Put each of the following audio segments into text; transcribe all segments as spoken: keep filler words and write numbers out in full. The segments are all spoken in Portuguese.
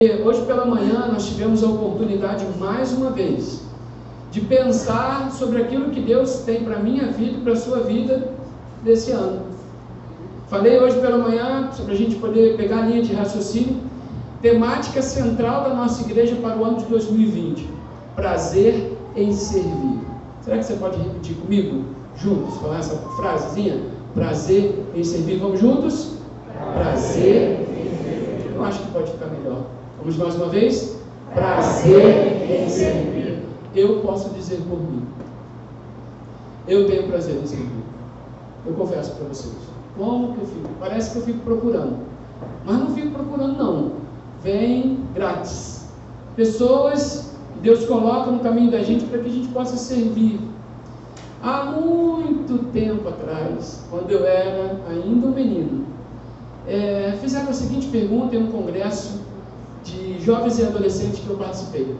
Hoje pela manhã nós tivemos a oportunidade mais uma vez de pensar sobre aquilo que Deus tem para a minha vida e para a sua vida desse ano. Falei hoje pela manhã sobre a gente poder pegar a linha de raciocínio, temática central da nossa igreja para o ano de dois mil e vinte, prazer em servir. Será que você pode repetir comigo, juntos, falar essa frasezinha? Prazer em servir, vamos juntos? Prazer em servir. Eu acho que pode ficar melhor. Vamos mais uma vez? Prazer em servir. Eu posso dizer por mim, eu tenho prazer em servir. Eu confesso para vocês. Como que eu fico? Parece que eu fico procurando, mas não fico procurando não. Vem grátis. Pessoas que Deus coloca no caminho da gente para que a gente possa servir. Há muito tempo atrás, quando eu era ainda um menino, é, fizeram a seguinte pergunta em um congresso de jovens e adolescentes que eu participei.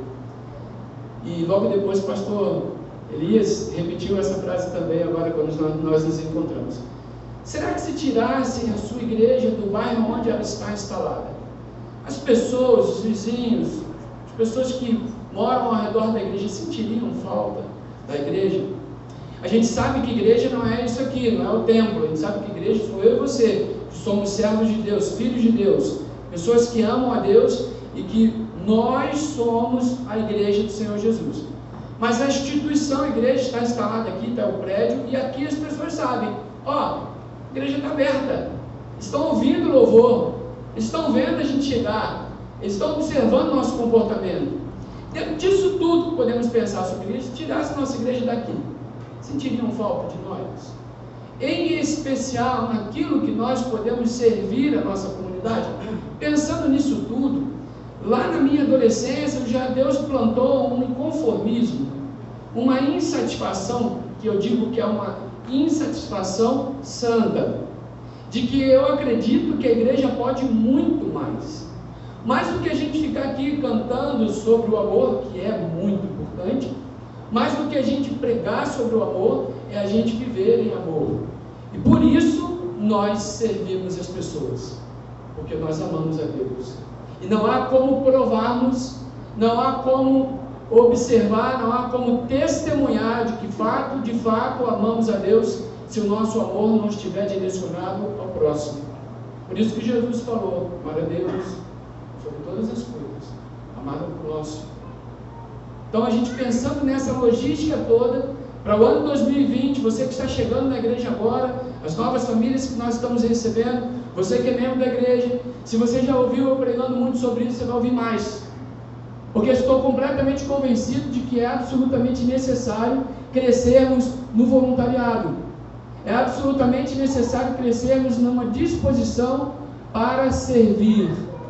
E logo depois o pastor Elias repetiu essa frase também agora quando nós, nós nos encontramos. Será que se tirassem a sua igreja do bairro onde ela está instalada, as pessoas, os vizinhos, as pessoas que moram ao redor da igreja sentiriam falta da igreja? A gente sabe que igreja não é isso aqui, não é o templo. A gente sabe que igreja sou eu e você, que somos servos de Deus, filhos de Deus, pessoas que amam a Deus e que nós somos a igreja do Senhor Jesus. Mas a instituição, a igreja está instalada aqui, está o prédio, e aqui as pessoas sabem, ó, a igreja está aberta, estão ouvindo o louvor, estão vendo a gente chegar, estão observando o nosso comportamento. Dentro disso tudo, podemos pensar sobre a igreja, se tirasse a nossa igreja daqui, sentiriam falta de nós? Em especial naquilo que nós podemos servir a nossa comunidade. Pensando nisso tudo, lá na minha adolescência, já Deus plantou um inconformismo, uma insatisfação, que eu digo que é uma insatisfação santa, de que eu acredito que a igreja pode muito mais. Mais do que a gente ficar aqui cantando sobre o amor, que é muito importante, mais do que a gente pregar sobre o amor, é a gente viver em amor. E por isso nós servimos as pessoas, porque nós amamos a Deus. E não há como provarmos, não há como observar, não há como testemunhar de que fato, de fato amamos a Deus, se o nosso amor não estiver direcionado ao próximo. Por isso que Jesus falou, amar a Deus sobre todas as coisas, amar o próximo. Então a gente pensando nessa logística toda, para o ano dois mil e vinte, você que está chegando na igreja agora, as novas famílias que nós estamos recebendo, você que é membro da igreja, se você já ouviu eu pregando muito sobre isso, você vai ouvir mais. Porque eu estou completamente convencido de que é absolutamente necessário crescermos no voluntariado. É absolutamente necessário crescermos numa disposição para servir.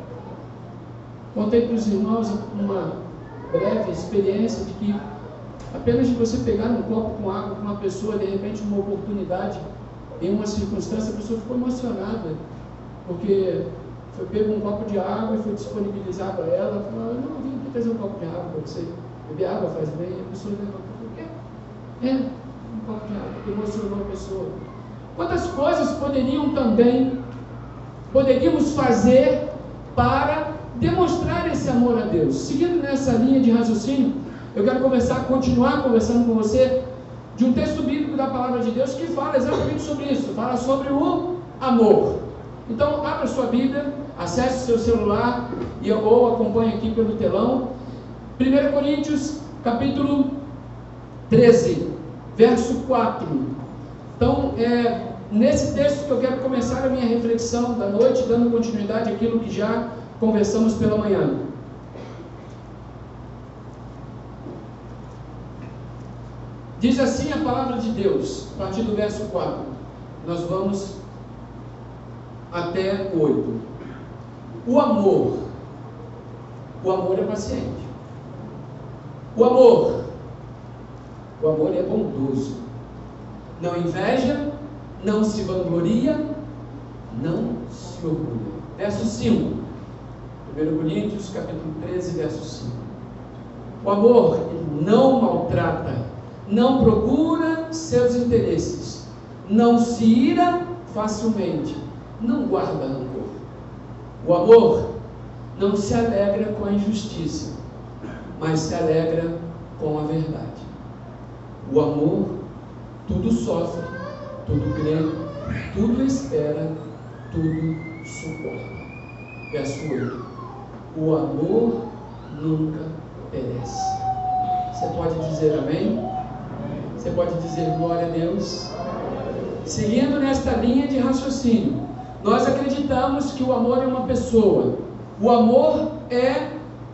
Contei para os irmãos uma breve experiência de que apenas de você pegar um copo com água com uma pessoa, de repente uma oportunidade, em uma circunstância, a pessoa ficou emocionada, porque foi pego um copo de água e foi disponibilizado a ela, falou, eu não vim aqui trazer um copo de água para você, beber água faz bem, e a pessoa levantou e falou, o quê? É, um copo de água, que emocionou a pessoa. Quantas coisas poderiam também, poderíamos fazer para demonstrar esse amor a Deus? Seguindo nessa linha de raciocínio, eu quero conversar, continuar conversando com você de um texto bíblico da palavra de Deus que fala exatamente sobre isso, fala sobre o amor. Então, abra sua Bíblia, acesse o seu celular e, ou acompanhe aqui pelo telão. primeira Coríntios, capítulo treze, verso quatro. Então, é nesse texto que eu quero começar a minha reflexão da noite, dando continuidade àquilo que já conversamos pela manhã. Diz assim a palavra de Deus, a partir do verso quatro. Nós vamos até o oito. O amor. O amor é paciente. O amor. O amor é bondoso. Não inveja, não se vangloria, não se orgulha. Verso cinco. primeira Coríntios, capítulo treze, verso cinco. O amor ele não maltrata, não procura seus interesses, não se ira facilmente, não guarda rancor. O amor não se alegra com a injustiça, mas se alegra com a verdade. O amor tudo sofre, tudo crê, tudo espera, tudo suporta. Verso oito. O amor nunca perece. Você pode dizer amém? Você pode dizer glória a Deus? Seguindo nesta linha de raciocínio, nós acreditamos que o amor é uma pessoa. O amor é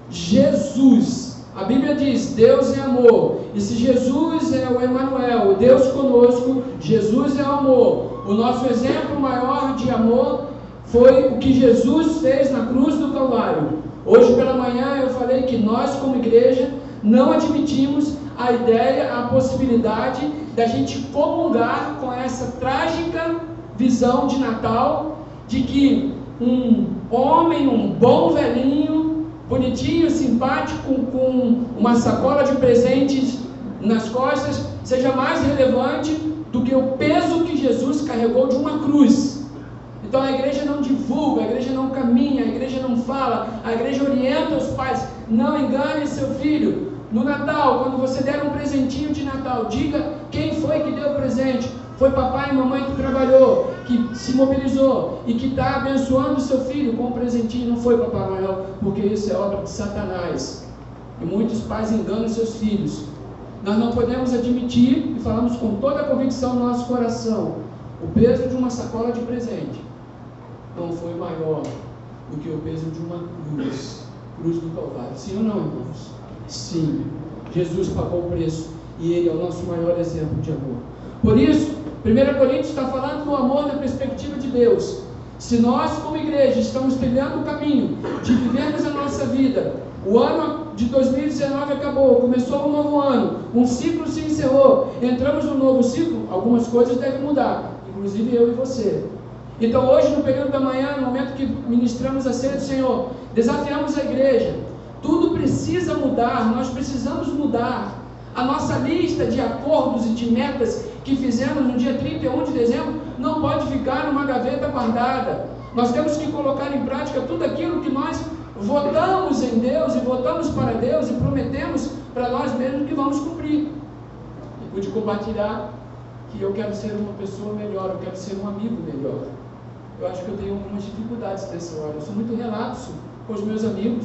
Jesus. A Bíblia diz, Deus é amor. E se Jesus é o Emanuel, o Deus conosco, Jesus é o amor. O nosso exemplo maior de amor foi o que Jesus fez na cruz do Calvário. Hoje pela manhã eu falei que nós como igreja não admitimos a ideia, a possibilidade da gente comungar com essa trágica visão de Natal, de que um homem, um bom velhinho, bonitinho, simpático, com uma sacola de presentes nas costas, seja mais relevante do que o peso que Jesus carregou de uma cruz. Então a igreja não divulga, a igreja não caminha, a igreja não fala, a igreja orienta os pais, não engane seu filho. No Natal, quando você der um presentinho de Natal, diga quem foi que deu o presente. Foi papai e mamãe que trabalhou, que se mobilizou e que está abençoando o seu filho com um presentinho. Não foi Papai Noel, porque isso é obra de Satanás. E muitos pais enganam seus filhos. Nós não podemos admitir, e falamos com toda a convicção no nosso coração, o peso de uma sacola de presente não foi maior do que o peso de uma cruz, cruz do Calvário. Sim ou não, irmãos? Sim, Jesus pagou o preço e Ele é o nosso maior exemplo de amor. Por isso, primeira Coríntios está falando do amor na perspectiva de Deus. Se nós, como igreja, estamos trilhando o caminho de vivermos a nossa vida, o ano de dois mil e dezenove acabou, começou um novo ano, um ciclo se encerrou, entramos num novo ciclo, algumas coisas devem mudar, inclusive eu e você. Então hoje, no período da manhã, no momento que ministramos a ceia do Senhor, desafiamos a igreja. Tudo precisa mudar, nós precisamos mudar. A nossa lista de acordos e de metas que fizemos no dia trinta e um de dezembro não pode ficar numa gaveta guardada. Nós temos que colocar em prática tudo aquilo que nós votamos em Deus e votamos para Deus e prometemos para nós mesmos que vamos cumprir. E pude compartilhar que eu quero ser uma pessoa melhor, eu quero ser um amigo melhor. Eu acho que eu tenho algumas dificuldades nessa hora. Eu sou muito relapso com os meus amigos.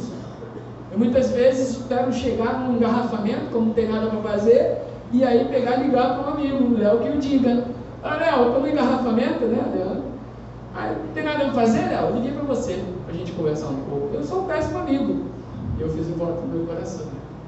Eu muitas vezes quero chegar num engarrafamento, como não tem nada para fazer, e aí pegar e ligar para um amigo, o Léo, que eu diga: ah, Léo, eu estou no engarrafamento, né, Léo? Aí não tem nada para fazer, Léo? Eu liguei para você, para a gente conversar um pouco. Eu sou um péssimo amigo. E eu fiz um voto no meu coração.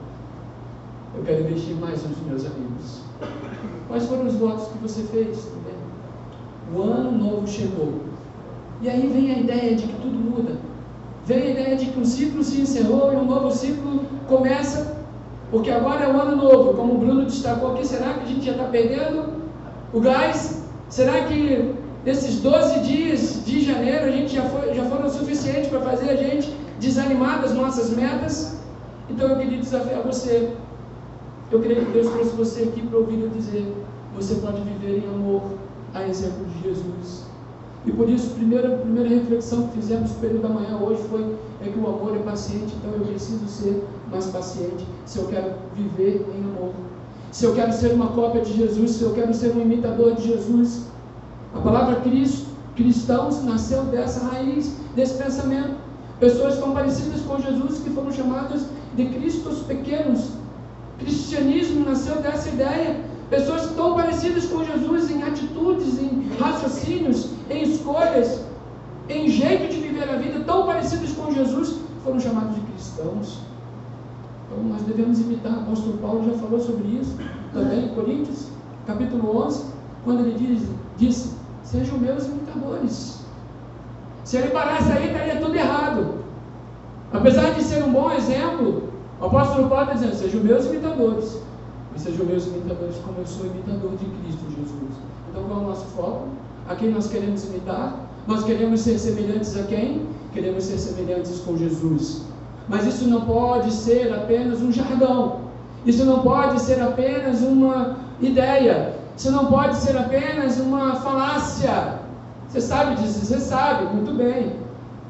Eu quero investir mais nos meus amigos. Quais foram os votos que você fez também? O ano novo chegou. E aí vem a ideia de que tudo muda. Vem a ideia de que um ciclo se encerrou e um novo ciclo começa, porque agora é o ano novo, como o Bruno destacou aqui. Será que a gente já está perdendo o gás? Será que desses doze dias de janeiro a gente já, foi, já foram suficientes para fazer a gente desanimar das nossas metas? Então eu queria desafiar você. Eu creio que Deus trouxe você aqui para ouvir eu dizer: você pode viver em amor, a exemplo de Jesus. E por isso, a primeira, primeira reflexão que fizemos no período da manhã hoje foi é que o amor é paciente. Então eu preciso ser mais paciente se eu quero viver em amor, se eu quero ser uma cópia de Jesus, se eu quero ser um imitador de Jesus. A palavra Cristo, cristãos, nasceu dessa raiz, desse pensamento. Pessoas tão parecidas com Jesus que foram chamadas de cristos pequenos. Cristianismo nasceu dessa ideia. Pessoas tão parecidas com Jesus em atitudes, em raciocínios, em escolhas, em jeito de viver a vida, tão parecidas com Jesus, foram chamados de cristãos. Então nós devemos imitar. O apóstolo Paulo já falou sobre isso também em Coríntios, capítulo onze, quando ele diz, disse: sejam meus imitadores. Se ele parasse aí, estaria tudo errado. Apesar de ser um bom exemplo, o apóstolo Paulo está dizendo: sejam meus imitadores. E sejam meus imitadores como eu sou imitador de Cristo Jesus. Então qual é o nosso foco? A quem nós queremos imitar? Nós queremos ser semelhantes a quem? Queremos ser semelhantes com Jesus. Mas isso não pode ser apenas um jargão. Isso não pode ser apenas uma ideia. Isso não pode ser apenas uma falácia. Você sabe disso? Você sabe, muito bem.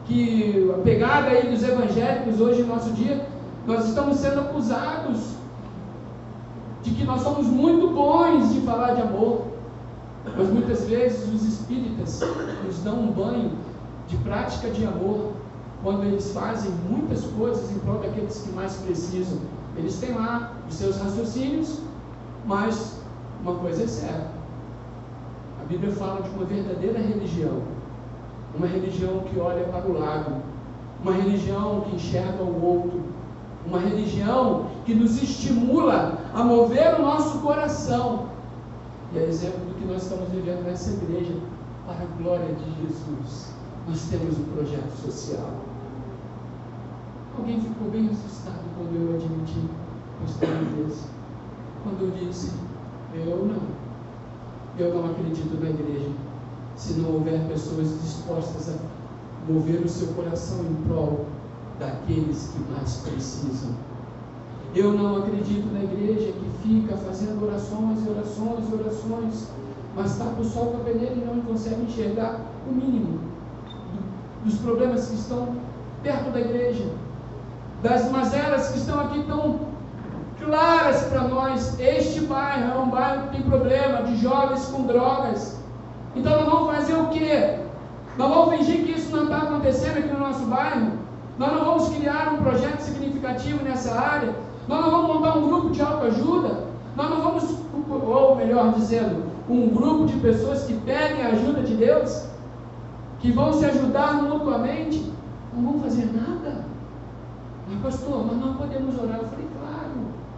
que a pegada aí dos evangélicos hoje no nosso dia, nós estamos sendo acusados de que nós somos muito bons de falar de amor, mas muitas vezes os espíritas nos dão um banho de prática de amor, quando eles fazem muitas coisas em prol daqueles que mais precisam. Eles têm lá os seus raciocínios, mas uma coisa é certa: a Bíblia fala de uma verdadeira religião, uma religião que olha para o lado, uma religião que enxerga o outro, uma religião que nos estimula a mover o nosso coração. E é exemplo do que nós estamos vivendo nessa igreja, para a glória de Jesus. Nós temos um projeto social. Alguém ficou bem assustado quando eu admiti que eu estava desse. Quando eu disse, eu não, eu não acredito na igreja, se não houver pessoas dispostas a mover o seu coração em prol daqueles que mais precisam. Eu não acredito na igreja que fica fazendo orações e orações e orações, mas tapa o sol com a peneira e não consegue enxergar o mínimo dos problemas que estão perto da igreja, das mazelas que estão aqui tão claras para nós. Este bairro é um bairro que tem problema de jovens com drogas. Então nós vamos fazer o quê? Nós vamos fingir que isso não está acontecendo aqui no nosso bairro? Nós não vamos criar um projeto significativo nessa área? Nós não vamos montar um grupo de autoajuda? Nós não vamos, ou melhor dizendo, um grupo de pessoas que pedem a ajuda de Deus, que vão se ajudar mutuamente? Não vão fazer nada? Mas pastor, mas não podemos orar. Eu falei, claro,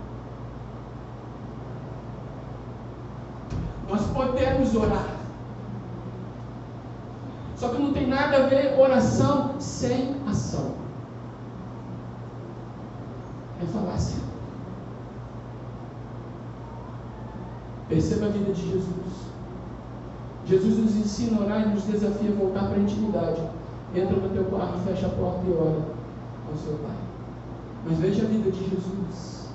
nós podemos orar, só que não tem nada a ver oração sem ação. É falácia. Perceba a vida de Jesus. Jesus nos ensina a orar e nos desafia a voltar para a intimidade. Entra no teu quarto, fecha a porta e ora ao seu Pai. Mas veja a vida de Jesus.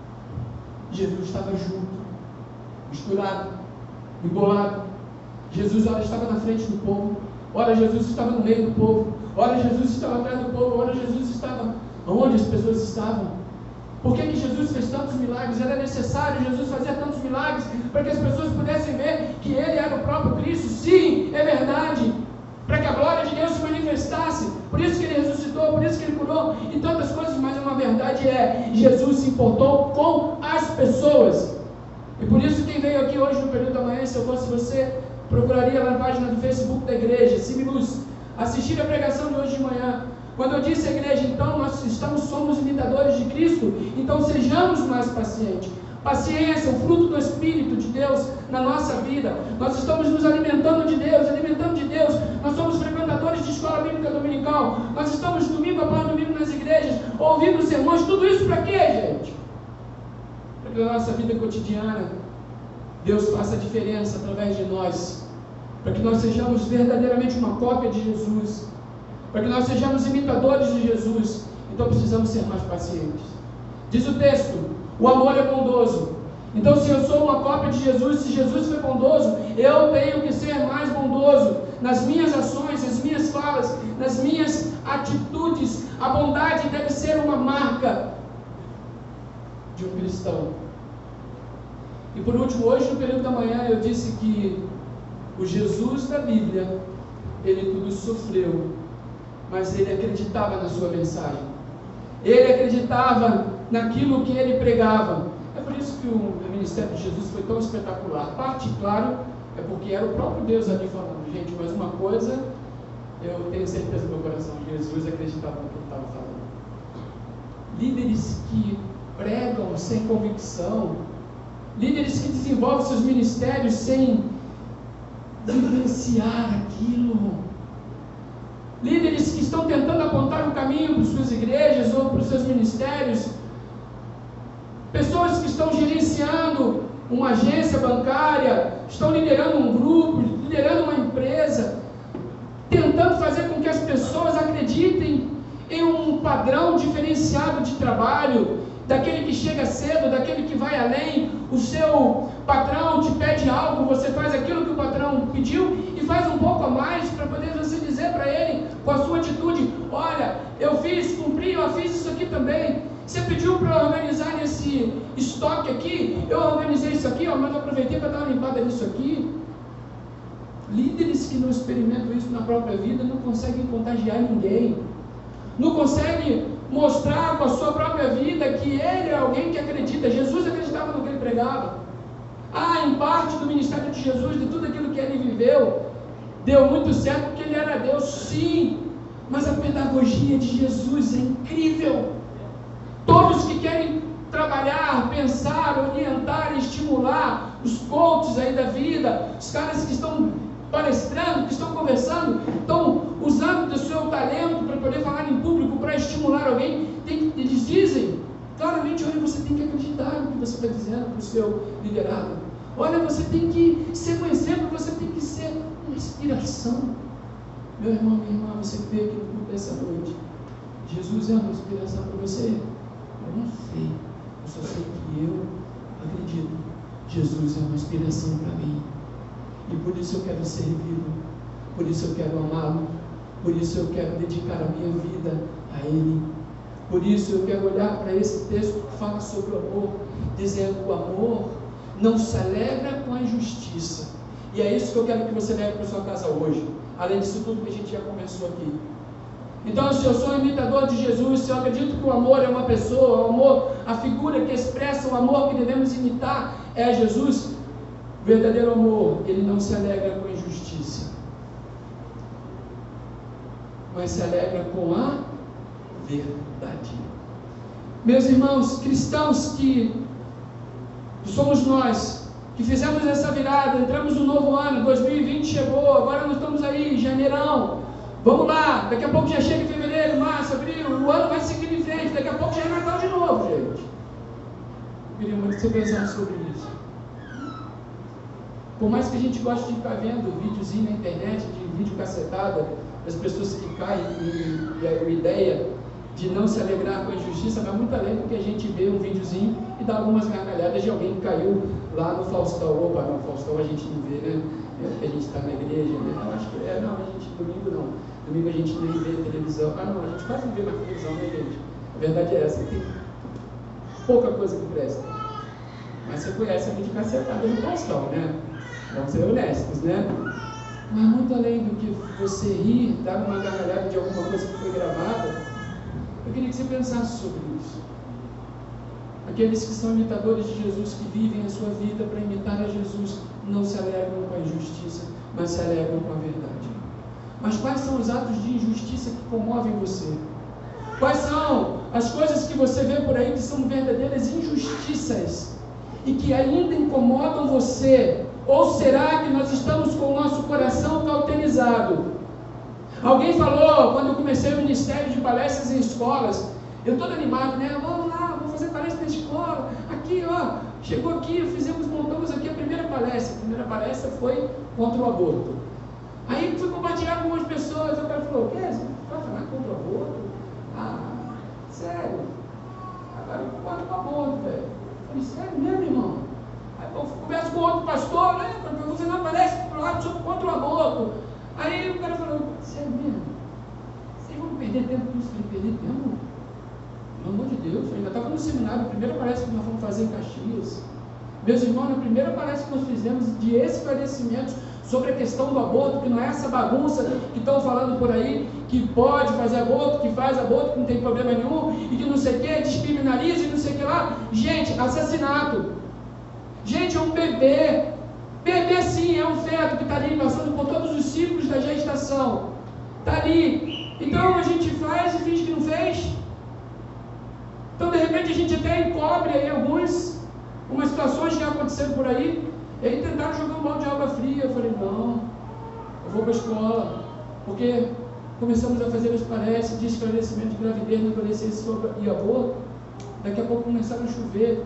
Jesus estava junto, misturado, embolado. Jesus, ora, estava na frente do povo, ora Jesus estava no meio do povo, ora Jesus estava atrás do povo, ora Jesus estava onde as pessoas estavam. Por que que Jesus fez tantos milagres? Era necessário Jesus fazer tantos milagres para que as pessoas pudessem ver que Ele era o próprio Cristo? Sim, é verdade, para que a glória de Deus se manifestasse. Por isso que Ele ressuscitou, por isso que Ele curou e tantas coisas. Mas uma verdade é, Jesus se importou com as pessoas. E por isso quem veio aqui hoje no período da manhã, se eu fosse você, procuraria lá na página do Facebook da igreja, Similus, assistir a pregação de hoje de manhã. Quando eu disse à igreja, então, nós estamos, somos imitadores de Cristo, então sejamos mais pacientes. Paciência, o fruto do Espírito de Deus na nossa vida. Nós estamos nos alimentando de Deus, alimentando de Deus. Nós somos frequentadores de escola bíblica dominical. Nós estamos domingo após domingo nas igrejas, ouvindo sermões. Tudo isso para quê, gente? Para que na nossa vida cotidiana, Deus faça a diferença através de nós. Para que nós sejamos verdadeiramente uma cópia de Jesus. Para que nós sejamos imitadores de Jesus. Então precisamos ser mais pacientes. Diz o texto, o amor é bondoso. Então, se eu sou uma cópia de Jesus, se Jesus foi bondoso, eu tenho que ser mais bondoso nas minhas ações, nas minhas falas, nas minhas atitudes. A bondade deve ser uma marca de um cristão. E por último, hoje no período da manhã eu disse que o Jesus da Bíblia, ele tudo sofreu, mas ele acreditava na sua mensagem. Ele acreditava naquilo que ele pregava. É por isso que o ministério de Jesus foi tão espetacular. Parte, claro, é porque era o próprio Deus ali falando. Gente, mas uma coisa, eu tenho certeza no meu coração, Jesus acreditava no que ele estava falando. Líderes que pregam sem convicção, líderes que desenvolvem seus ministérios sem vivenciar aquilo, líderes que estão tentando apontar um caminho para suas igrejas ou para os seus ministérios, pessoas que estão gerenciando uma agência bancária, estão liderando um grupo, liderando uma empresa, tentando fazer com que as pessoas acreditem em um padrão diferenciado de trabalho, daquele que chega cedo, daquele que vai além. O seu patrão te pede algo, você faz aquilo que o patrão pediu e faz um pouco a mais para poder você dizer dizer para ele, com a sua atitude, olha, eu fiz, cumpri, eu fiz isso aqui também. Você pediu para eu organizar esse estoque aqui, eu organizei isso aqui, ó, mas eu aproveitei para dar uma limpada nisso aqui. Líderes que não experimentam isso na própria vida não conseguem contagiar ninguém, não conseguem mostrar com a sua própria vida que ele é alguém que acredita. Jesus acreditava no que ele pregava. Ah, em parte do ministério de Jesus, de tudo aquilo que ele viveu, deu muito certo porque ele era Deus, sim, mas a pedagogia de Jesus é incrível. Todos que querem trabalhar, pensar, orientar, estimular, os coaches aí da vida, os caras que estão palestrando, que estão conversando, estão usando do seu talento para poder falar em público, para estimular alguém, tem, eles dizem claramente, olha, você tem que acreditar no que você está dizendo para o seu liderado, olha, você tem que ser um exemplo, você tem que ser uma inspiração. Meu irmão, minha irmã, você vê aqui no culto dessa noite, Jesus é uma inspiração para você? Eu não sei, eu só sei que eu acredito, Jesus é uma inspiração para mim. E por isso eu quero servi-lo, por isso eu quero amá-lo, por isso eu quero dedicar a minha vida a Ele. Por isso eu quero olhar para esse texto que fala sobre o amor, dizendo que o amor não se alegra com a injustiça. E é isso que eu quero que você leve para a sua casa hoje, além disso tudo que a gente já conversou aqui. Então, se eu sou imitador de Jesus, se eu acredito que o amor é uma pessoa, o amor, a figura que expressa o amor que devemos imitar é Jesus, o verdadeiro amor, ele não se alegra com a injustiça, mas se alegra com a verdade. Meus irmãos, cristãos que, que somos nós, que fizemos essa virada, entramos no novo ano, dois mil e vinte chegou, agora nós estamos aí, janeirão, vamos lá, daqui a pouco já chega em fevereiro, março, abril, o ano vai seguindo em frente, daqui a pouco já é Natal de novo, gente. Eu queria muito que você pensasse sobre isso. Por mais que a gente goste de ficar vendo videozinho na internet, de vídeo cacetada, das pessoas que caem, e, e a ideia de não se alegrar com a injustiça vai muito além do que a gente vê um videozinho e dá algumas gargalhadas de alguém que caiu lá no Faustão. Opa, no Faustão a gente não vê, né? É, a gente está na igreja, né? Eu acho que é, não, a gente, domingo não. Domingo a gente nem vê televisão. Ah, não, a gente quase não vê na televisão, né, gente? A verdade é essa, tem pouca coisa que presta. Mas você conhece a vídeo cacetada no Faustão, né? Vamos ser honestos, né? Mas muito além do que você rir, dar uma gargalhada de alguma coisa que foi gravada, eu queria que você pensasse sobre isso. Aqueles que são imitadores de Jesus, que vivem a sua vida para imitar a Jesus, não se alegram com a injustiça, mas se alegram com a verdade. Mas quais são os atos de injustiça que comovem você? Quais são as coisas que você vê por aí que são verdadeiras injustiças e que ainda incomodam você? Ou será que nós estamos com o nosso coração cauterizado? Alguém falou, quando eu comecei o ministério de palestras em escolas, eu todo animado, né? Vamos lá, vamos fazer palestra na escola. Aqui, ó, chegou aqui, fizemos, montamos aqui a primeira palestra. A primeira palestra foi contra o aborto. Aí fui compartilhar com algumas pessoas, o cara falou, o quê? Você vai falar contra o aborto? Ah, sério? Agora eu concordo com o aborto, velho. Eu falei, sério mesmo, irmão? Aí eu converso com outro pastor, né? Você não aparece pro lado sobre contra o aborto. Aí o cara falou, sério mesmo? Vocês vão perder tempo com isso? Eu falei, perder tempo? Pelo amor de Deus, eu ainda estava no seminário, a primeira palestra que nós fomos fazer em Caxias. Meus irmãos, na primeira palestra que nós fizemos de esclarecimentos sobre a questão do aborto, que não é essa bagunça que estão falando por aí, que pode fazer aborto, que faz aborto, que não tem problema nenhum, e que não sei o que, descriminaliza e não sei o que lá. Gente, assassinato. Gente, é um bebê. Bebê sim, é um feto que está ali passando por todos os ciclos da gestação. Está ali. Então a gente faz e finge que não fez. Então de repente a gente até encobre aí alguns, umas situações que aconteceram por aí. E aí tentaram jogar um balde de água fria. Eu falei, não, eu vou para a escola. Porque começamos a fazer as palestras de esclarecimento de gravidez na adolescência e aborto. Daqui a pouco começaram a chover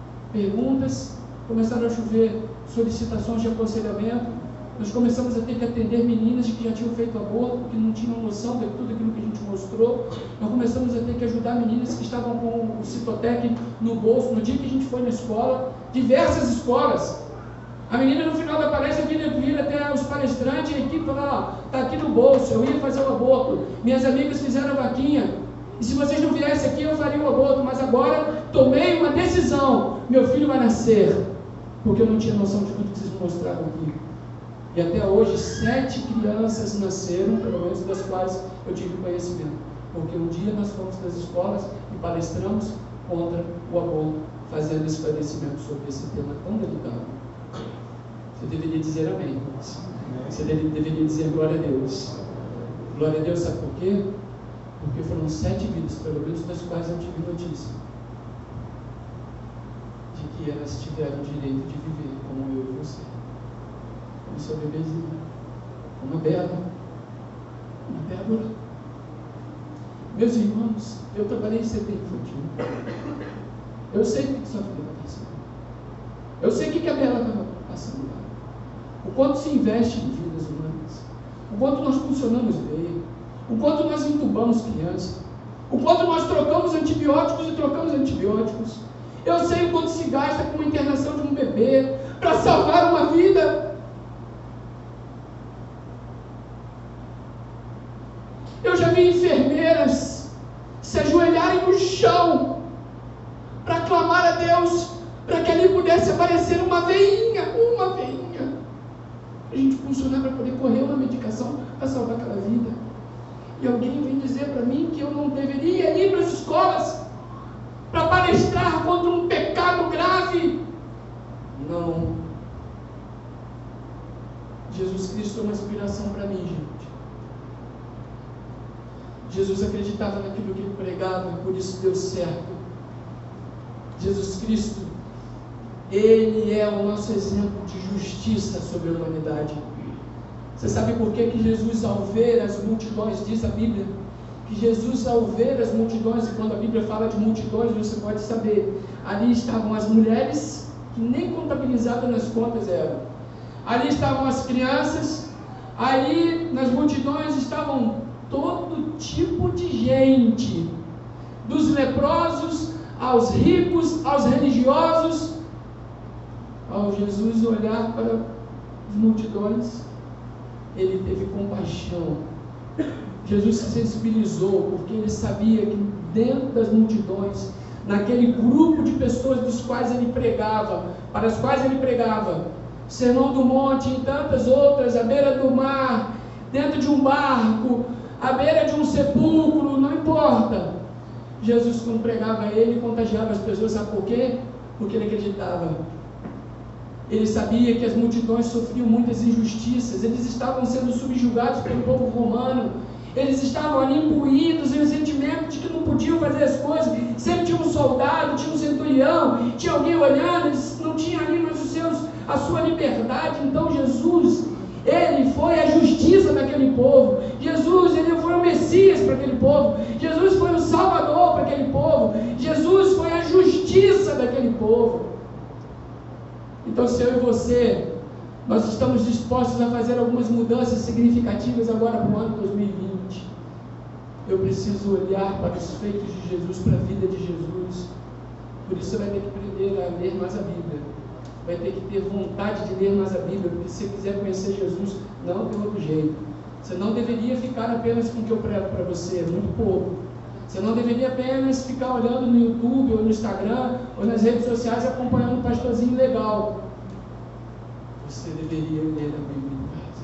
perguntas, começaram a chover solicitações de aconselhamento. Nós começamos a ter que atender meninas que já tinham feito aborto, que não tinham noção de tudo aquilo que a gente mostrou. Nós começamos a ter que ajudar meninas que estavam com o Citotec no bolso. No dia que a gente foi na escola, diversas escolas, A menina no final da palestra vira, vira até os palestrantes e a equipe fala, ó, tá aqui no bolso, eu ia fazer o aborto, minhas amigas fizeram a vaquinha, e se vocês não viessem aqui eu faria o aborto, mas agora tomei uma decisão, meu filho vai nascer, porque eu não tinha noção de tudo que vocês mostraram aqui. E até hoje sete crianças nasceram, pelo menos das quais eu tive conhecimento, porque um dia nós fomos nas escolas e palestramos contra o aborto, fazendo esclarecimento sobre esse tema tão delicado. Você deveria dizer amém. Você deveria dizer glória a Deus. Glória a Deus, sabe por quê? Porque foram sete vidas, pelo menos das quais eu tive notícia, de que elas tiveram o direito de viver como eu e você. Como sua bebezinha, como a Bela, como a Débora. Meus irmãos, eu trabalhei em C T infantil. Eu sei o que sua filha está passando. Eu sei o que a Bela estava passando lá. O quanto se investe em vidas humanas. O quanto nós funcionamos bem. O quanto nós entubamos crianças. O quanto nós trocamos antibióticos e trocamos antibióticos. Eu sei o quanto se gasta com a internação de um bebê para salvar uma vida. Eu já vi enfermeiras se ajoelharem no chão para clamar a Deus, para que ali pudesse aparecer uma veinha, uma veinha. A gente funcionar para poder correr uma medicação para salvar aquela vida. E alguém vem dizer para mim que eu não deveria ir para as escolas para palestrar contra um pecado grave. Não. Jesus Cristo é uma inspiração para mim, gente. Jesus acreditava naquilo que ele pregava, por isso deu certo. Jesus Cristo, ele é o nosso exemplo de justiça sobre a humanidade. Você sabe por que que Jesus, ao ver as multidões, diz a Bíblia, que Jesus, ao ver as multidões, e quando a Bíblia fala de multidões, você pode saber, ali estavam as mulheres, que nem contabilizadas nas contas eram. Ali estavam as crianças, ali nas multidões estavam todo tipo de gente, dos leprosos aos ricos, aos religiosos. Ao Jesus olhar para as multidões, ele teve compaixão. Jesus se sensibilizou, porque ele sabia que dentro das multidões, naquele grupo de pessoas dos quais ele pregava, para as quais ele pregava, Sermão do Monte e tantas outras, à beira do mar, dentro de um barco, à beira de um sepulcro, não importa. Jesus, quando pregava ele, contagiava as pessoas, sabe por quê? Porque ele acreditava. Ele sabia que as multidões sofriam muitas injustiças, eles estavam sendo subjugados pelo povo romano, eles estavam ali imbuídos em um sentimento de que não podiam fazer as coisas, sempre tinha um soldado, tinha um centurião, tinha alguém olhando, eles não tinham ali nos seus, a sua liberdade. Então Jesus, ele foi a justiça daquele povo. Jesus, ele foi o Messias para aquele povo. Jesus foi o Salvador para aquele povo. Jesus foi a justiça daquele povo. Então, se eu e você, nós estamos dispostos a fazer algumas mudanças significativas agora para o ano dois mil e vinte, eu preciso olhar para os feitos de Jesus, para a vida de Jesus. Por isso você vai ter que aprender a ler mais a Bíblia. Vai ter que ter vontade de ler mais a Bíblia, porque se você quiser conhecer Jesus, não tem outro jeito. Você não deveria ficar apenas com o que eu prego para você, muito pouco. Você não deveria apenas ficar olhando no YouTube, ou no Instagram, ou nas redes sociais, acompanhando um pastorzinho legal. Você deveria ler a Bíblia em casa.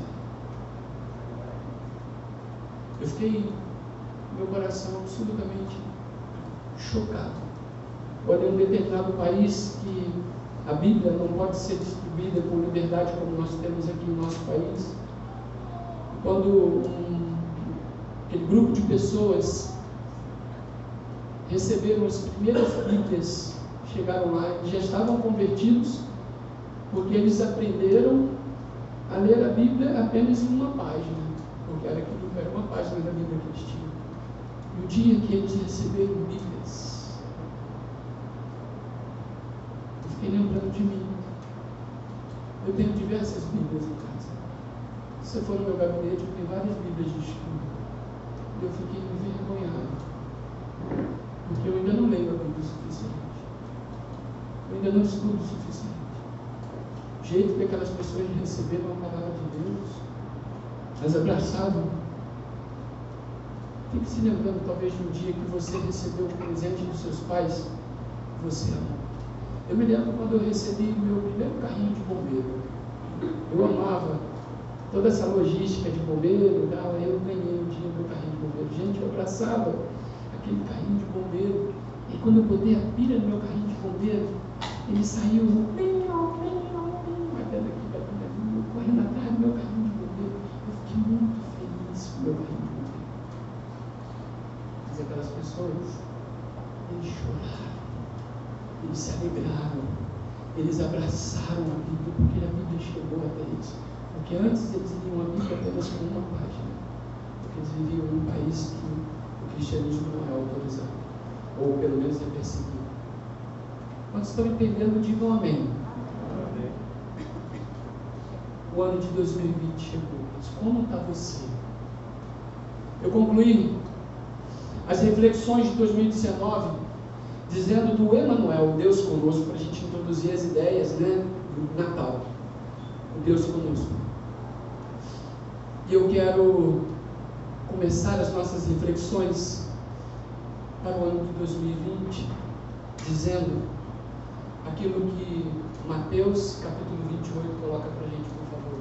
Eu fiquei, meu coração absolutamente chocado. Olha, um determinado país que a Bíblia não pode ser distribuída com liberdade como nós temos aqui no nosso país. Quando um, aquele grupo de pessoas receberam as primeiras Bíblias, chegaram lá e já estavam convertidos, porque eles aprenderam a ler a Bíblia apenas em uma página, porque era, aquilo, era uma página da Bíblia que eles tinham. E o dia que eles receberam Bíblias, fiquei lembrando de mim. Eu tenho diversas Bíblias em casa. Se você for no meu gabinete, eu tenho várias Bíblias de estudo. Eu fiquei envergonhado, porque eu ainda não leio a Bíblia o suficiente. Eu ainda não estudo o suficiente. jeito que aquelas pessoas receberam a palavra de Deus, as abraçavam. Fique se lembrando, talvez, de um dia que você recebeu o presente dos seus pais, você amou. Eu me lembro quando eu recebi meu primeiro carrinho de bombeiro. Eu amava toda essa logística de bombeiro, tal. Eu ganhei um dia meu carrinho de bombeiro. Gente, eu abraçava aquele carrinho de bombeiro. E quando eu botei a pilha no meu carrinho de bombeiro, ele saiu até daqui, correndo atrás do meu carrinho de bombeiro. Eu fiquei muito feliz com o meu carrinho de bombeiro. Mas aquelas pessoas, eles choraram, eles se alegraram, eles abraçaram a Bíblia, porque a Bíblia chegou até eles. Porque antes eles liam a Bíblia apenas com uma página, porque eles viviam num país que o cristianismo não é autorizado, ou pelo menos é perseguido. Quando estão entendendo, digam amém. Amém. O ano de dois mil e vinte chegou, mas como está você? Eu concluí as reflexões de dois mil e dezenove dizendo do Emanuel, Deus conosco, para a gente introduzir as ideias, né, do Natal, o Deus conosco. E eu quero começar as nossas reflexões para o ano de dois mil e vinte dizendo aquilo que Mateus capítulo vinte e oito coloca para a gente, por favor.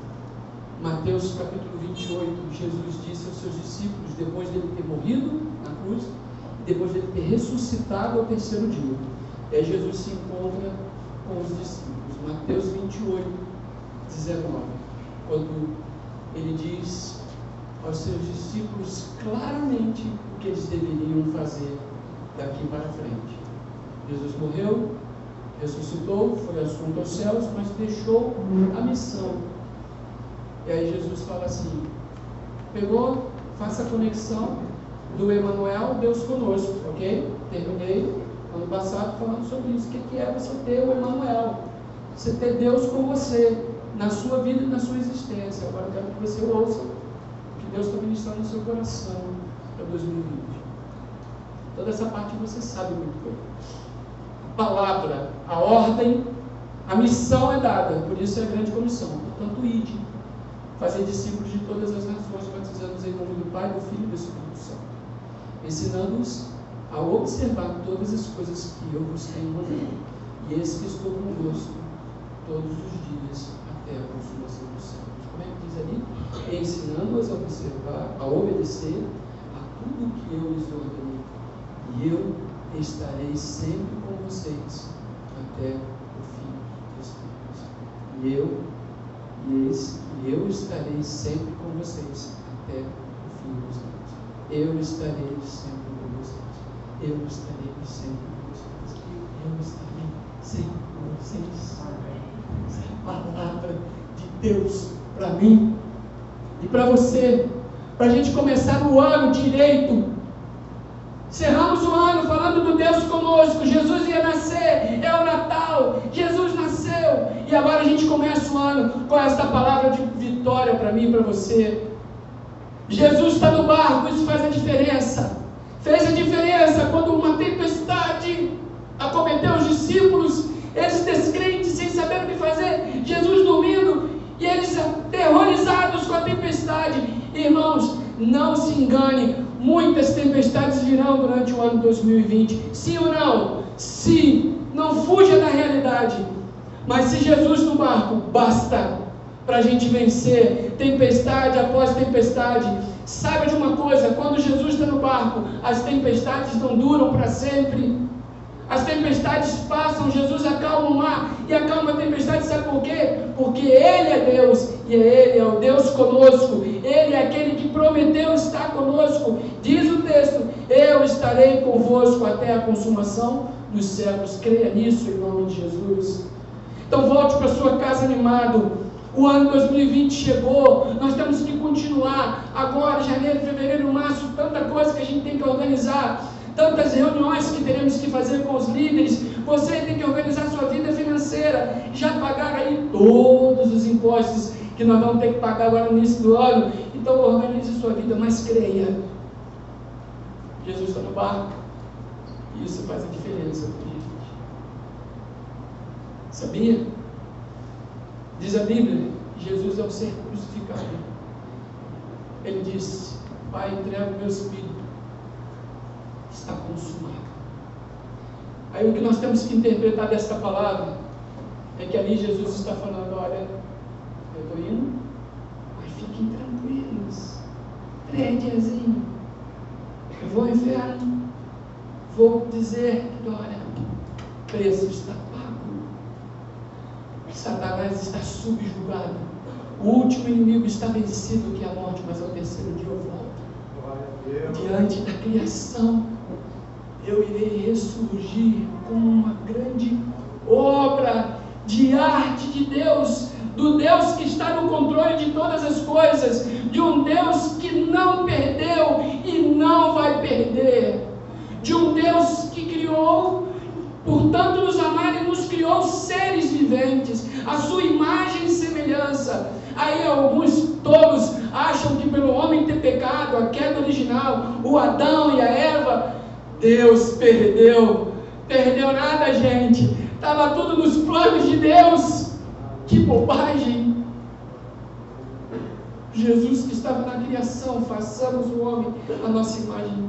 Mateus capítulo vinte e oito, Jesus disse aos seus discípulos, depois dele ter morrido na cruz, depois dele ter ressuscitado ao terceiro dia. Aí Jesus se encontra com os discípulos. Mateus vinte e oito, dezenove, quando ele diz aos seus discípulos claramente o que eles deveriam fazer daqui para frente. Jesus morreu, ressuscitou, foi assunto aos céus, mas deixou a missão. E aí Jesus fala assim, pegou, faça a conexão do Emanuel, Deus conosco, ok? Terminei ano passado falando sobre isso. O que é você ter o Emanuel? Você ter Deus com você, na sua vida e na sua existência. Agora eu quero que você ouça o que Deus está ministrando no seu coração para dois mil e vinte. Toda essa parte você sabe muito bem. A palavra, a ordem, a missão é dada, por isso é a grande comissão. Portanto, ide, fazer discípulos de todas as nações, batizando-os em nome do Pai, do Filho e do Espírito Santo, ensinando-os a observar todas as coisas que eu vos tenho mandado. E eis que estou convosco todos os dias até a consumação dos séculos. Como é que diz ali? Ensinando-os a observar, a obedecer a tudo que eu lhes ordenei. E eu estarei sempre com vocês até o fim dos tempos. E eu, e eis que eu estarei sempre com vocês até o fim dos tempos. Eu estarei sempre com vocês. Eu estarei sempre com vocês. Eu estarei sempre com vocês. Essa é a palavra de Deus para mim e para você, para a gente começar o ano direito. Encerramos o ano falando do Deus conosco. Jesus ia nascer, é o Natal, Jesus nasceu, e agora a gente começa o ano com esta palavra de vitória para mim e para você. Jesus está no barco, isso faz a diferença. Fez a diferença quando uma tempestade acometeu os discípulos, eles descrentes, sem saber o que fazer, Jesus dormindo, e eles aterrorizados com a tempestade. Irmãos, não se engane, muitas tempestades virão durante o ano dois mil e vinte, sim ou não? Sim, não fuja da realidade, mas se Jesus no barco, basta para a gente vencer tempestade após tempestade. Saiba de uma coisa, quando Jesus está no barco, as tempestades não duram para sempre. As tempestades passam, Jesus acalma o mar e acalma a tempestade, sabe por quê? Porque Ele é Deus, e Ele é o Deus conosco, Ele é aquele que prometeu estar conosco. Diz o texto, eu estarei convosco até a consumação dos séculos. Creia nisso em nome de Jesus. Então volte para sua casa animado. O ano dois mil e vinte chegou, nós temos que continuar agora, janeiro, fevereiro, março, tanta coisa que a gente tem que organizar, tantas reuniões que teremos que fazer com os líderes. Você tem que organizar sua vida financeira, já pagar aí todos os impostos que nós vamos ter que pagar agora no início do ano. Então organize sua vida, mas creia, Jesus está no barco, e isso faz a diferença para a gente. Sabia? Diz a Bíblia, Jesus ao ser crucificado, ele disse: Pai, entrega o meu espírito, está consumado. Aí o que nós temos que interpretar desta palavra é que ali Jesus está falando: olha, eu estou indo, mas fiquem tranquilos, três diazinho, eu vou ao inferno, vou dizer que olha, o preço está pago, Satanás está subjugado, o último inimigo está vencido, que é a morte, mas ao terceiro dia eu volto. Diante da criação, eu irei ressurgir como uma grande obra de arte de Deus, do Deus que está no controle de todas as coisas, de um Deus que não perdeu e não vai perder, de um Deus que criou, portanto nos amar e nos criou seres viventes, a sua imagem e semelhança. Aí alguns tolos acham que pelo homem ter pecado, a queda original, o Adão e a Eva, Deus perdeu. Perdeu nada, gente. Estava tudo nos planos de Deus. Que bobagem. Jesus que estava na criação, façamos o homem a nossa imagem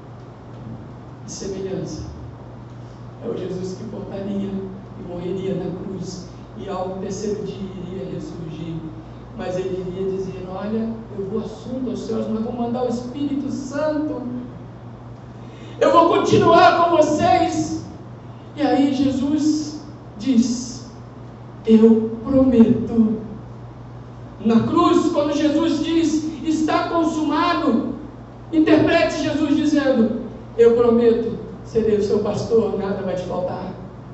e semelhança. É o Jesus que portaria e morreria na cruz, e ao terceiro dia iria ressurgir. Mas ele iria dizer: olha, eu vou assunto aos céus, mas vou mandar o Espírito Santo, eu vou continuar com vocês. E aí Jesus diz: eu prometo. Na cruz, quando Jesus diz: está consumado, interprete Jesus dizendo: eu prometo, serei o seu pastor, nada vai te faltar.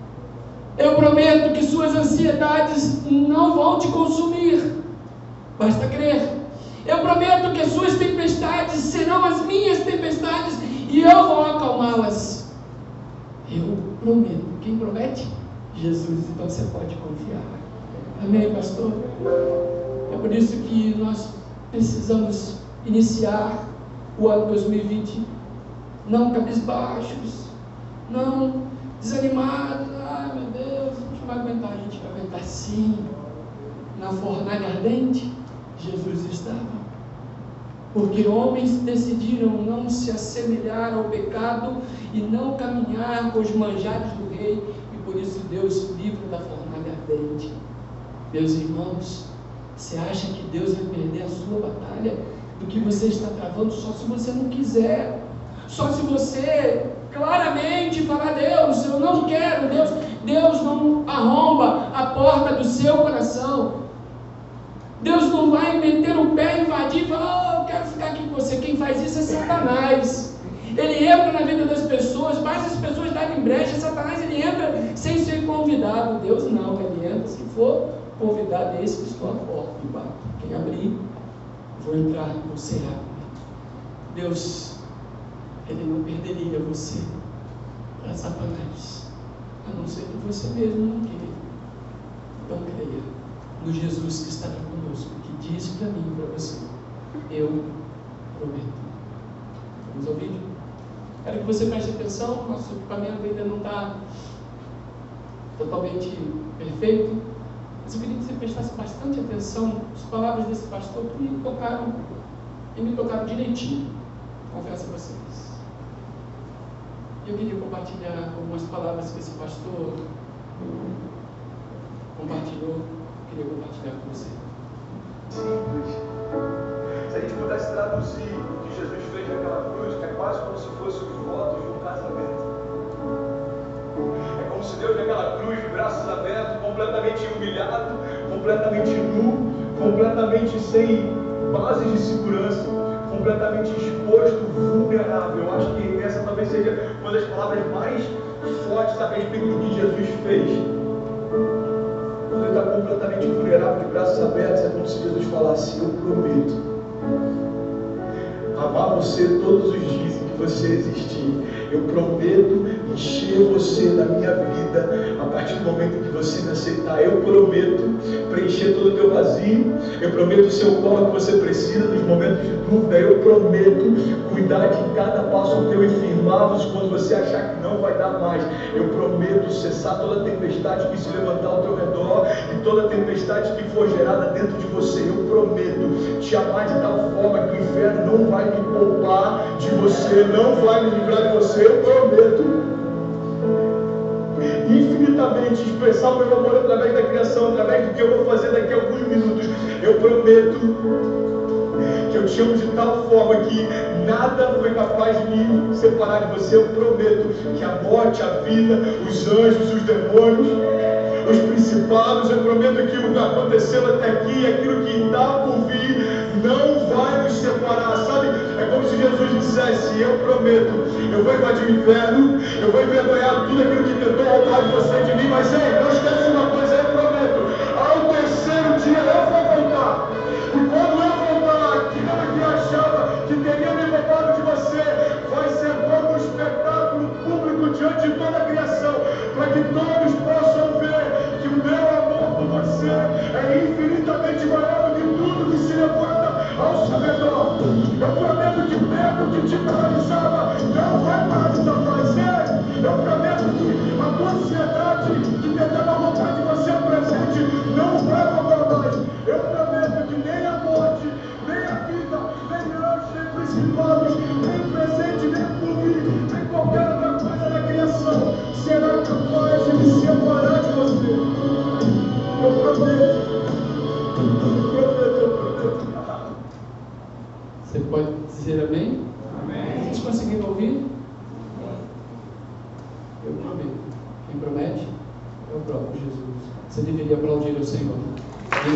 Eu prometo que suas ansiedades não vão te consumir, basta crer. Eu prometo que as suas tempestades serão as minhas tempestades e eu vou acalmá-las. Eu prometo. Quem promete? Jesus. Então você pode confiar. Amém, pastor? É por isso que nós precisamos iniciar o ano dois mil e vinte não cabisbaixos, não desanimados. Ai meu Deus, a gente vai aguentar. A gente vai aguentar sim. Na fornalha ardente Jesus estava, porque homens decidiram não se assemelhar ao pecado e não caminhar com os manjares do rei, e por isso Deus livra da fornalha ardente. Meus irmãos, você acha que Deus vai perder a sua batalha do que você está travando só se você não quiser, só se você claramente falar: Deus, eu não quero. Deus, Deus não arromba a porta do seu coração. Deus não vai meter o pé, invadir e falar: oh, eu quero ficar aqui com você. Quem faz isso é Satanás. Ele entra na vida das pessoas, basta as pessoas darem brecha. Satanás, ele entra sem ser convidado. Deus não, ele entra se for convidado. É esse que estou à porta e bato. Quem abrir, vou entrar, você abre. Deus, ele não perderia você para Satanás, a não ser que você mesmo não queira. Então creia no Jesus que estará conosco, que diz para mim e para você: eu prometo. Vamos ao vídeo? Quero que você preste atenção. Nosso equipamento ainda não está totalmente perfeito, mas eu queria que você prestasse bastante atenção. As palavras desse pastor que me tocaram, e me tocaram direitinho, confesso a vocês. Eu queria compartilhar algumas palavras que esse pastor compartilhou. Queria compartilhar com você. Simples. Se a gente pudesse traduzir o que Jesus fez naquela cruz, é quase como se fosse o voto de um casamento. É como se Deus naquela cruz, de braços abertos, completamente humilhado, completamente nu, completamente sem bases de segurança, completamente exposto, vulnerável. Eu acho que essa talvez seja uma das palavras mais fortes a respeito do que Jesus fez. Ele está completamente vulnerável, de braços abertos. É como se Jesus falasse: eu prometo amar você todos os dias em que você existir. Eu prometo encher preencher você da minha vida a partir do momento que você me aceitar. Eu prometo preencher todo o teu vazio. Eu prometo ser o colo que você precisa nos momentos de dúvida. Eu prometo cuidar de cada passo teu e firmá-los quando você achar que não vai dar mais. Eu prometo cessar toda tempestade que se levantar ao teu redor e toda tempestade que for gerada dentro de você. Eu prometo te amar de tal forma que o inferno não vai me poupar de você, não vai me livrar de você. Eu prometo infinitamente expressar o meu amor através da criação, através do que eu vou fazer daqui a alguns minutos. Eu prometo que eu te amo de tal forma que nada foi capaz de me separar de você. Eu prometo que a morte, a vida, os anjos, os demônios, os principados, eu prometo que o que aconteceu até aqui, aquilo que está por vir, não vai nos separar, sabe? É como se Jesus dissesse: eu prometo, eu vou invadir o inferno, eu vou envergonhar tudo aquilo que tentou roubar de você e de mim, mas ei, não esquece uma coisa, eu prometo, ao terceiro dia eu vou voltar, e quando eu voltar, aquilo que achava que teria me roubado de você, vai ser como um espetáculo público diante de toda a criação, para que todos possam ver que o meu amor por você é infinitamente maior do que tudo que se levanta ao seu redor. Eu prometo que o medo que te paralisava não vai paralisar mais. Eu prometo que a tua ansiedade que tentava roubar de você o presente não vai roubar mais. Eu prometo que nem a morte, nem a vida, nem anjos, nem principados, nem o presente, nem o porvir, nem qualquer outra coisa da criação será capaz de me separar de você. Eu prometo. Eu prometo, eu prometo. Você pode dizer amém? Amém. Vocês conseguiram ouvir? Eu prometo. Quem promete é o próprio Jesus. Você deveria aplaudir o Senhor. Ele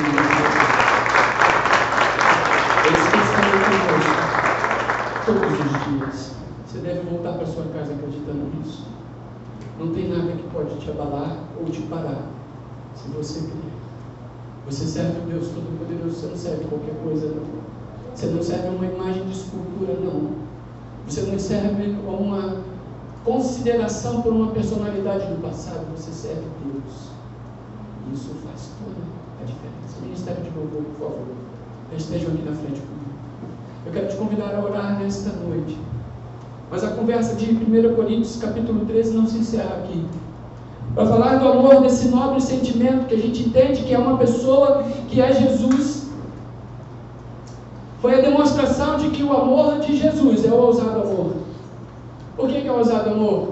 está conosco todos os dias. Você deve voltar para sua casa acreditando nisso. Não tem nada que pode te abalar ou te parar, se você crer. Você serve o Deus Todo-Poderoso, você não serve qualquer coisa, não. Você não serve uma imagem de escultura, não. Você não serve uma consideração por uma personalidade do passado, você serve Deus. Isso faz toda a diferença. Ministério de louvor, por favor, estejam aqui na frente comigo. Eu quero te convidar a orar nesta noite. Mas a conversa de primeira Coríntios capítulo treze não se encerra aqui. Para falar do amor, desse nobre sentimento que a gente entende que é uma pessoa que é Jesus. Foi a demonstração de que o amor de Jesus é o ousado amor. Por que que é o ousado amor?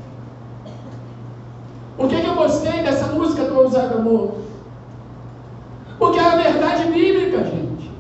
Por que que eu gostei dessa música do ousado amor? Porque é a verdade bíblica, gente.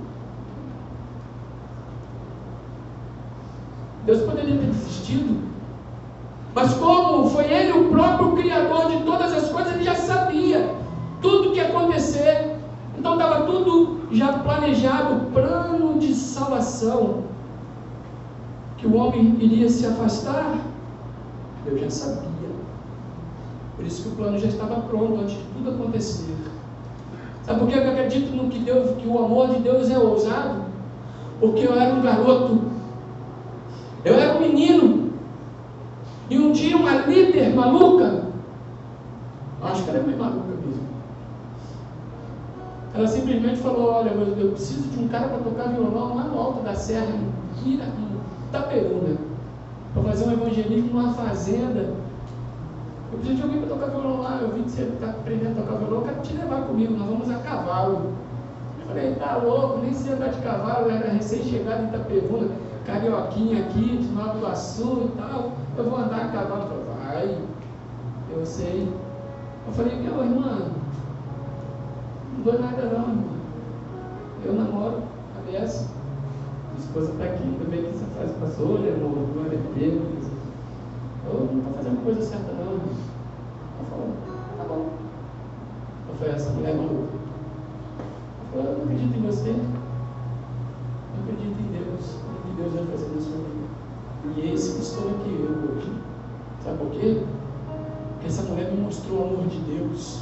Deus poderia ter desistido, mas como foi Ele o próprio Criador de todas as coisas, Ele já sabia tudo o que ia acontecer. Então estava tudo já planejado, o plano de salvação, que o homem iria se afastar. Deus já sabia. Por isso que o plano já estava pronto antes de tudo acontecer. Sabe por que eu acredito no que Deus, que o amor de Deus é ousado? Porque eu era um garoto, eu era um menino, e um dia uma líder maluca, acho que ela é meio maluca mesmo, ela simplesmente falou: olha, eu, eu preciso de um cara para tocar violão lá no alto da serra, em Itaperuna, para fazer um evangelismo numa fazenda. Eu preciso de alguém para tocar violão lá. Eu vi que você está aprendendo a tocar violão, eu quero te levar comigo, nós vamos a cavalo. Eu falei: tá louco, nem sei andar de cavalo, eu era recém-chegado em Itaperuna, carioquinha aqui, de Nova Iguaçu e tal, eu vou andar a cavalo. Eu falei: vai, eu sei. Eu falei: meu irmã, não dou nada não, irmã, eu namoro a Bessa, minha esposa está aqui, ainda bem que essa frase passou, né, amor, glória a Deus, eu não estou fazendo coisa certa não, irmã. Ela falou: tá bom. Eu falei: essa mulher é maluca. Ela falou: eu não acredito em você, eu acredito em Deus, no que Deus vai fazer na sua vida. E esse que estou aqui eu hoje. Sabe por quê? Porque essa mulher me mostrou o amor de Deus,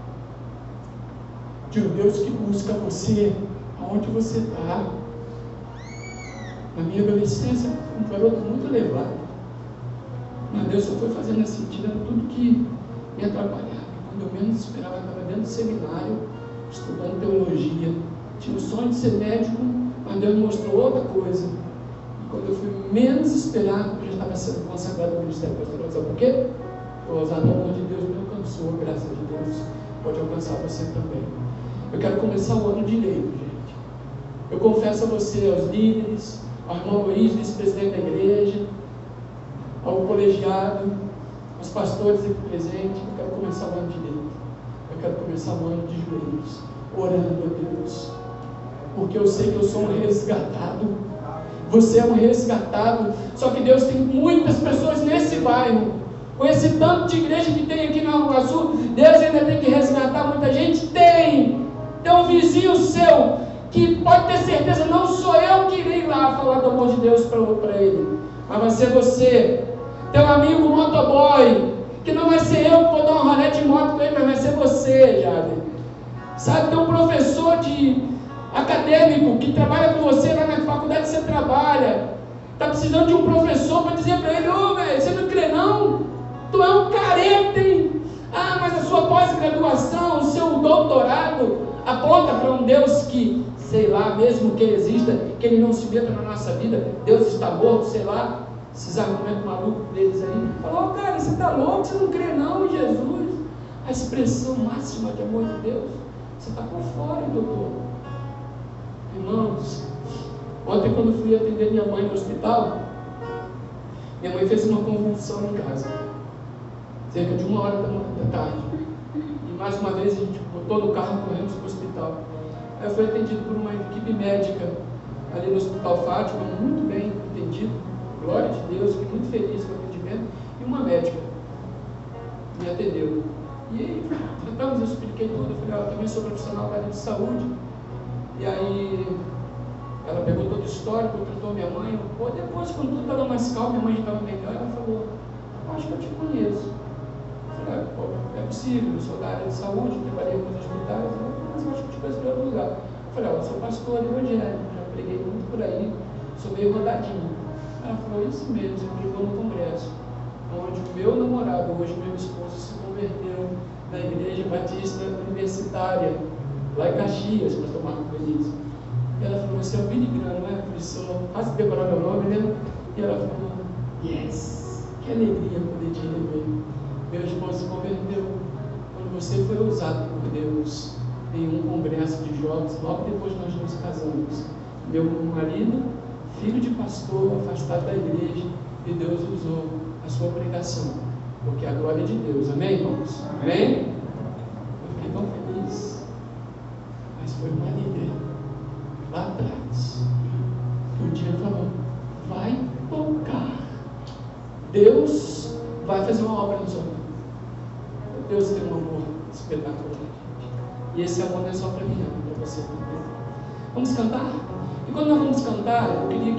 de um Deus que busca você aonde você está. Na minha adolescência, um garoto muito elevado, Mas Deus só foi fazendo assim, tirando tudo que me atrapalhava. Quando eu menos esperava, eu estava dentro do seminário, estudando teologia. Tinha o sonho de ser médico, mas Deus me mostrou outra coisa. E quando eu fui menos esperar, eu já estava sendo consagrado no ministério pastoral. Sabe por quê? O ousado amor de Deus me alcançou, graças a Deus. Pode alcançar você também. Eu quero começar o ano direito, gente. Eu confesso a você, aos líderes, ao irmão Luiz, vice-presidente da igreja, ao colegiado, aos pastores aqui presentes, eu quero começar o ano direito. Eu quero começar o ano de joelhos, orando a Deus, porque eu sei que eu sou um resgatado. Você é um resgatado. Só que Deus tem muitas pessoas nesse bairro, com esse tanto de igreja que tem aqui na Rua Azul, Deus ainda tem que resgatar muita gente. Tem, tem um vizinho seu que pode ter certeza, não sou eu que irei lá falar do amor de Deus para ele, mas vai ser você. Tem um amigo motoboy, que não vai ser eu que vou dar um rolê de moto com ele, mas vai ser você, Jader. Sabe, tem um professor de acadêmico que trabalha com você lá na faculdade que você trabalha, está precisando de um professor para dizer para ele: ô, velho, você não crê não? Tu é um careta, hein? Ah, mas a sua pós-graduação, o seu doutorado aponta para um Deus que, sei lá, mesmo que ele exista, que ele não se meta na nossa vida, Deus está morto, sei lá, esses argumentos malucos deles aí. Falou: oh, cara, você está louco, você não crê não em Jesus? A expressão máxima de amor de Deus, você está por fora, doutor. Irmãos, ontem quando fui atender minha mãe no hospital, minha mãe fez uma convulsão em casa, cerca de uma hora da tarde, e mais uma vez a gente botou no carro e corremos para o hospital. Aí eu fui atendido por uma equipe médica ali no Hospital Fátima, muito bem atendido, glória de Deus, fiquei muito feliz com o atendimento, e uma médica me atendeu. E aí tratamos, eu expliquei tudo, eu falei: ah, eu também sou profissional da área de saúde. E aí ela pegou todo o histórico, tratou minha mãe. Pô, depois, quando tudo estava mais calmo, minha mãe já estava melhor, ela falou: acho que eu te conheço. Eu falei: ah, pô, é possível, eu sou da área de saúde, trabalhei em alguns hospitais, mas eu acho que eu te conheço de outro lugar. Eu falei: ah, eu sou pastor evangélico, já preguei muito por aí, sou meio rodadinho. Ela falou: isso mesmo, você pregou no congresso, onde o meu namorado, hoje meu esposo, se converteu na Igreja Batista Universitária, lá em Caxias, pastor Marco Benítez. E ela falou: você é o Billy Graham, não é? Por isso eu quase decorar meu nome, né? E ela falou: yes, que alegria poder te rever. Meu esposo se converteu quando você foi usado por Deus em um congresso de jovens, logo depois nós nos casamos. Meu marido, filho de pastor, afastado da igreja, e Deus usou a sua pregação, porque é a glória de Deus. Amém, irmãos? Amém? Eu fiquei tão feliz. Mas foi uma líder lá atrás que um dia falou: vai tocar, Deus vai fazer uma obra no seu nome. Deus tem um amor espetacular, e esse amor não é só para mim, é para você também. Vamos cantar? E quando nós vamos cantar, eu queria que